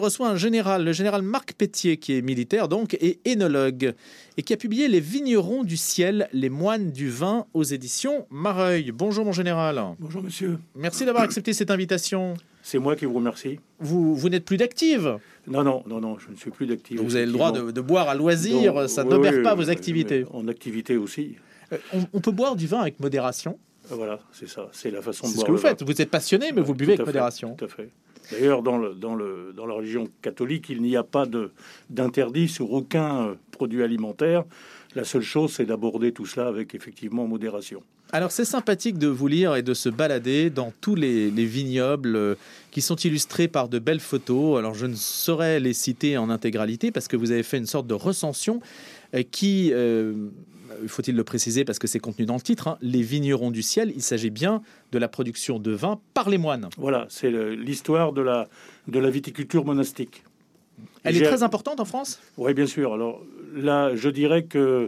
reçoit un général, le général Marc Pétier, qui est militaire donc et énologue, et qui a publié Les vignerons du ciel, les moines du vin aux éditions Mareuil. Bonjour mon général. Bonjour monsieur. Merci d'avoir accepté cette invitation. C'est moi qui vous remercie. Vous n'êtes plus d'active. Non, je ne suis plus d'active. Vous avez le droit de boire à loisir, donc, ça n'obère pas vos activités. En activité aussi. On peut boire du vin avec modération. Voilà, c'est ça, c'est la façon de boire. C'est ce que vous faites. Vous êtes passionné, mais vous buvez avec modération. Tout à fait. D'ailleurs, dans la religion catholique, il n'y a pas d'interdit sur aucun produit alimentaire. La seule chose, c'est d'aborder tout cela avec effectivement modération. Alors, c'est sympathique de vous lire et de se balader dans tous les vignobles qui sont illustrés par de belles photos. Alors, je ne saurais les citer en intégralité parce que vous avez fait une sorte de recension qui... faut-il le préciser parce que c'est contenu dans le titre, Les vignerons du ciel, il s'agit bien de la production de vin par les moines. Voilà, c'est l'histoire de la viticulture monastique. Elle est très importante en France ? Oui, bien sûr. Alors là, je dirais que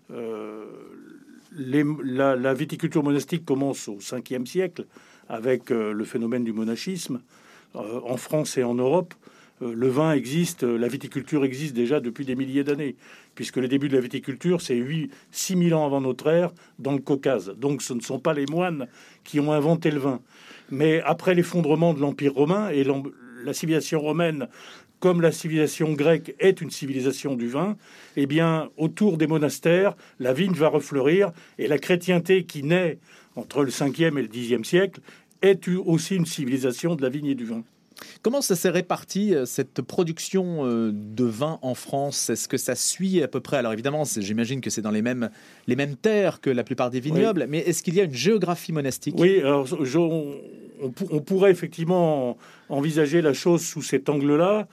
la viticulture monastique commence au 5e siècle avec le phénomène du monachisme. En France et en Europe, le vin existe, la viticulture existe déjà depuis des milliers d'années, puisque le début de la viticulture, c'est 6 000 ans avant notre ère, dans le Caucase. Donc ce ne sont pas les moines qui ont inventé le vin. Mais après l'effondrement de l'Empire romain, et la civilisation romaine, comme la civilisation grecque est une civilisation du vin, eh bien, autour des monastères, la vigne va refleurir, et la chrétienté qui naît entre le 5e et le 10e siècle est aussi une civilisation de la vigne et du vin. Comment ça s'est réparti, cette production de vin en France ? Est-ce que ça suit à peu près ? Alors évidemment, j'imagine que c'est dans les mêmes terres que la plupart des vignobles, oui. Mais est-ce qu'il y a une géographie monastique ? Oui, alors on pourrait effectivement envisager la chose sous cet angle-là.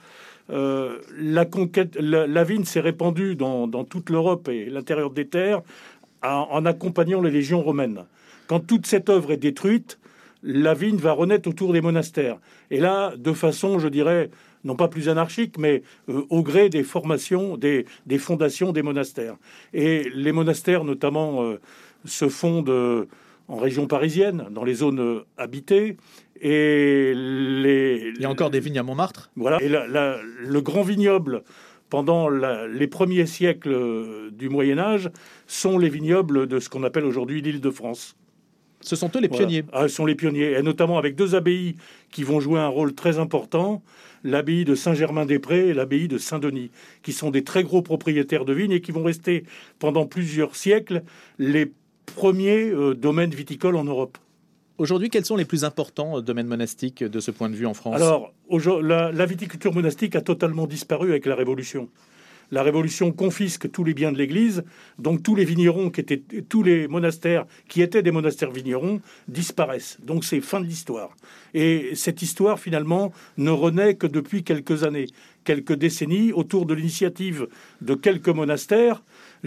La vigne s'est répandue dans toute l'Europe et l'intérieur des terres en accompagnant les légions romaines. Quand toute cette œuvre est détruite, la vigne va renaître autour des monastères. Et là, de façon, je dirais, non pas plus anarchique, mais au gré des formations, des fondations des monastères. Et les monastères, notamment, se fondent en région parisienne, dans les zones habitées. Et il y a encore des vignes à Montmartre. Voilà. Et le grand vignoble, pendant les premiers siècles du Moyen-Âge, sont les vignobles de ce qu'on appelle aujourd'hui l'Île-de-France. Ce sont eux les pionniers. Voilà. Ce sont les pionniers, et notamment avec 2 abbayes qui vont jouer un rôle très important, l'abbaye de Saint-Germain-des-Prés et l'abbaye de Saint-Denis, qui sont des très gros propriétaires de vignes et qui vont rester pendant plusieurs siècles les premiers domaines viticoles en Europe. Aujourd'hui, quels sont les plus importants domaines monastiques de ce point de vue en France ? Alors, la viticulture monastique a totalement disparu avec la Révolution. La Révolution confisque tous les biens de l'Église, donc tous les vignerons tous les monastères qui étaient des monastères vignerons disparaissent. Donc c'est fin de l'histoire. Et cette histoire, finalement, ne renaît que depuis quelques années, quelques décennies, autour de l'initiative de quelques monastères.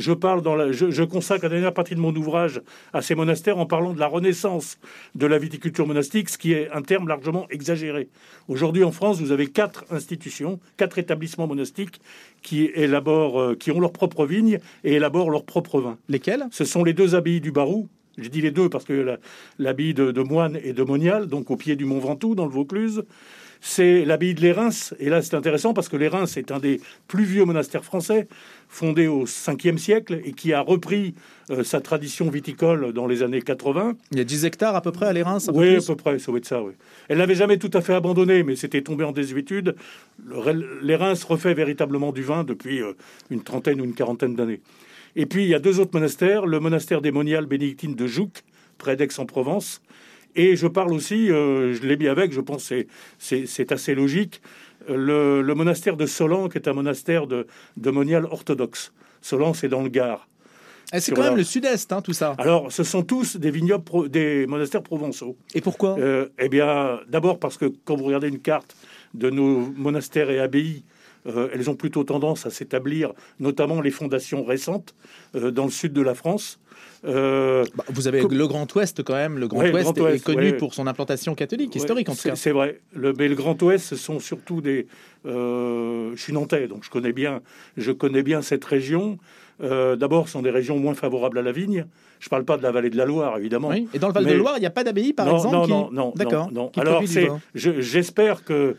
Je consacre la dernière partie de mon ouvrage à ces monastères en parlant de la renaissance de la viticulture monastique, ce qui est un terme largement exagéré. Aujourd'hui, en France, vous avez 4 institutions, 4 établissements monastiques qui ont leur propre vigne et élaborent leur propre vin. Lesquels ? Ce sont les 2 abbayes du Barou. Je dis les 2 parce que l'abbaye de Moine et de Monial, donc au pied du Mont Ventoux, dans le Vaucluse. C'est l'abbaye de Lérins, et là c'est intéressant parce que Lérins est un des plus vieux monastères français, fondé au 5e siècle et qui a repris sa tradition viticole dans les années 80. Il y a 10 hectares à peu près à Lérins ? Oui, à peu près, ça va être ça, oui. Elle n'avait jamais tout à fait abandonné, mais c'était tombé en désuétude. Lérins refait véritablement du vin depuis une trentaine ou une quarantaine d'années. Et puis il y a 2 autres monastères, le monastère des Moniales bénédictines de Jouques, près d'Aix-en-Provence. Et je parle aussi, je l'ai mis avec, je pense que c'est assez logique, le monastère de Solan, qui est un monastère de monial orthodoxe. Solan, c'est dans le Gard. C'est quand même le sud-est, tout ça. Alors, ce sont tous des vignobles, des monastères provençaux. Et pourquoi ? Eh bien, d'abord parce que quand vous regardez une carte de nos monastères et abbayes, elles ont plutôt tendance à s'établir, notamment les fondations récentes, dans le sud de la France. Vous avez le Grand Ouest quand même. Le Grand Ouest est connu pour son implantation catholique, historique en tout cas. C'est vrai. Mais le Grand Ouest, ce sont surtout des... je suis nantais, donc je connais bien cette région. D'abord, ce sont des régions moins favorables à la vigne. Je ne parle pas de la vallée de la Loire, évidemment. Oui. Et dans le Val de Loire, il n'y a pas d'abbaye, par exemple Non. D'accord. Alors, j'espère que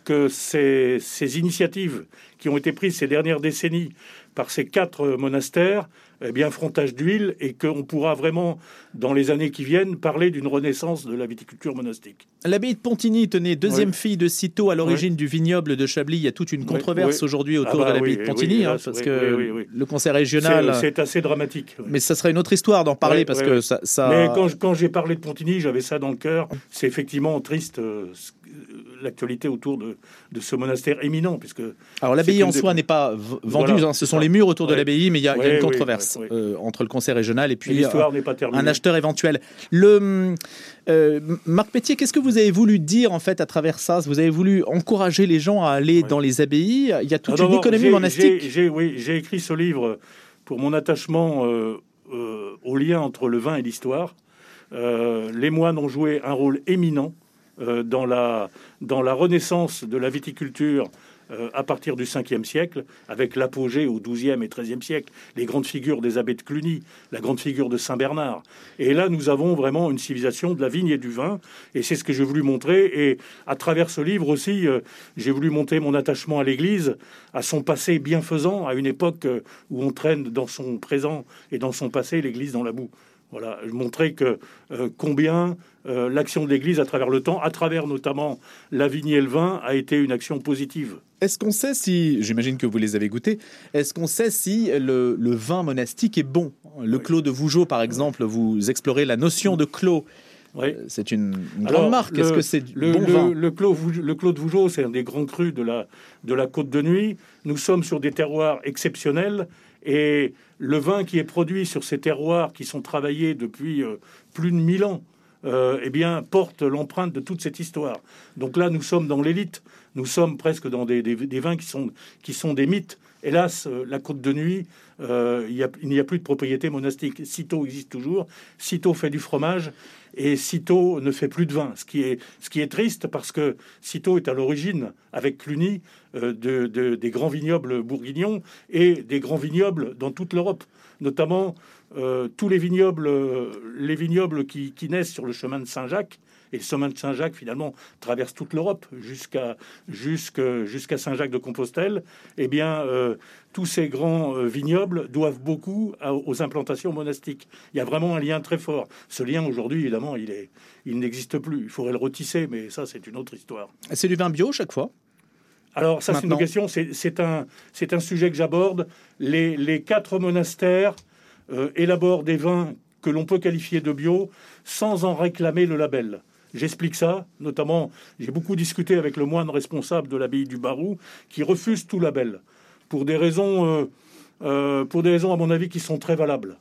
que ces initiatives qui ont été prises ces dernières décennies par ces 4 monastères, eh bien, frontage d'huile, et qu'on pourra vraiment, dans les années qui viennent, parler d'une renaissance de la viticulture monastique. L'abbaye de Pontigny tenait deuxième fille de Cîteaux à l'origine du vignoble de Chablis. Il y a toute une controverse aujourd'hui autour de l'abbaye de Pontigny, parce que le conseil régional... C'est assez dramatique. Mais ça serait une autre histoire d'en parler, parce que ça... Mais quand j'ai parlé de Pontigny, j'avais ça dans le cœur. C'est effectivement triste, l'actualité autour de ce monastère éminent, puisque... Alors l'abbaye en soi n'est pas vendue, voilà, ce sont les murs autour de l'abbaye, mais il y a une controverse entre le conseil régional et puis l'histoire n'est pas terminée. Un acheteur éventuel. Marc Pétier, qu'est-ce que vous avez voulu dire en fait à travers ça? Vous avez voulu encourager les gens à aller dans les abbayes? Il y a toute une économie monastique. J'ai écrit ce livre pour mon attachement au lien entre le vin et l'histoire. Les moines ont joué un rôle éminent dans la renaissance de la viticulture à partir du 5e siècle, avec l'apogée au 12e et 13e siècle, les grandes figures des abbés de Cluny, la grande figure de Saint-Bernard. Et là, nous avons vraiment une civilisation de la vigne et du vin, et c'est ce que j'ai voulu montrer. Et à travers ce livre aussi, j'ai voulu montrer mon attachement à l'Église, à son passé bienfaisant, à une époque où on traîne dans son présent et dans son passé l'Église dans la boue. Voilà, montrer que combien l'action de l'Église à travers le temps, à travers notamment la vigne et le vin, a été une action positive. Est-ce qu'on sait si, j'imagine que vous les avez goûtés, est-ce qu'on sait si le vin monastique est bon? Le Clos de Vougeot, par exemple, vous explorez la notion de clos. Oui. C'est une grande marque. Est-ce que c'est bon vin? Le Clos de Vougeot, c'est un des grands crus de la Côte de Nuits. Nous sommes sur des terroirs exceptionnels. Et le vin qui est produit sur ces terroirs qui sont travaillés depuis plus de 1000 ans, eh bien, porte l'empreinte de toute cette histoire. Donc là, nous sommes dans l'élite. Nous sommes presque dans des vins qui sont des mythes. Hélas, la Côte de Nuits, il n'y a plus de propriété monastique. Cîteaux existe toujours. Cîteaux fait du fromage et Cîteaux ne fait plus de vin. Ce qui est triste parce que Cîteaux est à l'origine, avec Cluny, des grands vignobles bourguignons et des grands vignobles dans toute l'Europe. Notamment tous les vignobles qui naissent sur le chemin de Saint-Jacques. Et le chemin de Saint-Jacques, finalement, traverse toute l'Europe jusqu'à Saint-Jacques-de-Compostelle. Eh bien, tous ces grands vignobles doivent beaucoup aux implantations monastiques. Il y a vraiment un lien très fort. Ce lien, aujourd'hui, évidemment, il n'existe plus. Il faudrait le retisser, mais ça, c'est une autre histoire. C'est du vin bio chaque fois? Alors, ça, c'est une question. C'est un sujet que j'aborde. Les 4 monastères élaborent des vins que l'on peut qualifier de bio sans en réclamer le label. J'explique ça, notamment, j'ai beaucoup discuté avec le moine responsable de l'abbaye du Barou, qui refuse tout label, pour des raisons, à mon avis, qui sont très valables.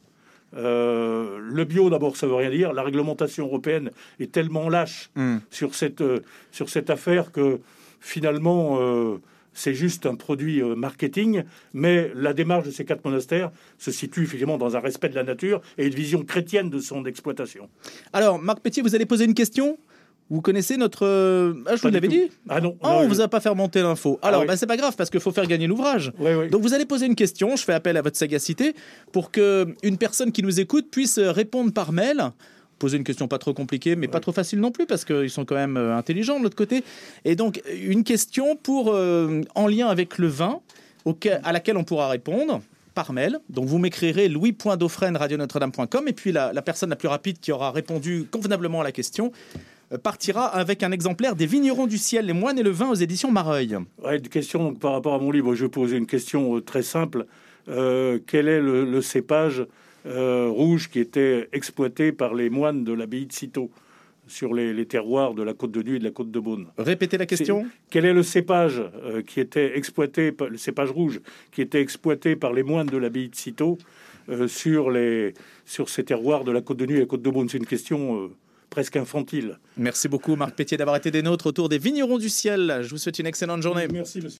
Le bio, d'abord, ça veut rien dire. La réglementation européenne est tellement lâche sur cette affaire que, finalement, c'est juste un produit marketing. Mais la démarche de ces 4 monastères se situe effectivement dans un respect de la nature et une vision chrétienne de son exploitation. Alors, Marc Pétier, vous allez poser une question? Vous connaissez notre... je vous l'avais dit. Ah non. On ne vous a pas fait remonter l'info. Alors, c'est pas grave, parce qu'il faut faire gagner l'ouvrage. Oui. Donc, vous allez poser une question. Je fais appel à votre sagacité pour qu'une personne qui nous écoute puisse répondre par mail. Poser une question pas trop compliquée, mais pas trop facile non plus, parce qu'ils sont quand même intelligents de l'autre côté. Et donc, une question en lien avec le vin, à laquelle on pourra répondre par mail. Donc, vous m'écrirez louis.dauphren@radionotre-dame.com, et puis la personne la plus rapide qui aura répondu convenablement à la question partira avec un exemplaire des Vignerons du Ciel, les moines et le vin aux éditions Mareuil. Une question donc, par rapport à mon livre. Je vais poser une question très simple. Quel est le cépage rouge qui était exploité par les moines de l'abbaye de Cîteaux sur les terroirs de la Côte de Nuits et de la Côte de Beaune? Répétez la question. Quel est le cépage qui était exploité, le cépage rouge, qui était exploité par les moines de l'abbaye de Cîteaux sur ces terroirs de la Côte de Nuits et de la Côte de Beaune? C'est une question presque infantile. Merci beaucoup, Marc Pétier, d'avoir été des nôtres autour des Vignerons du Ciel. Je vous souhaite une excellente journée. Merci, monsieur.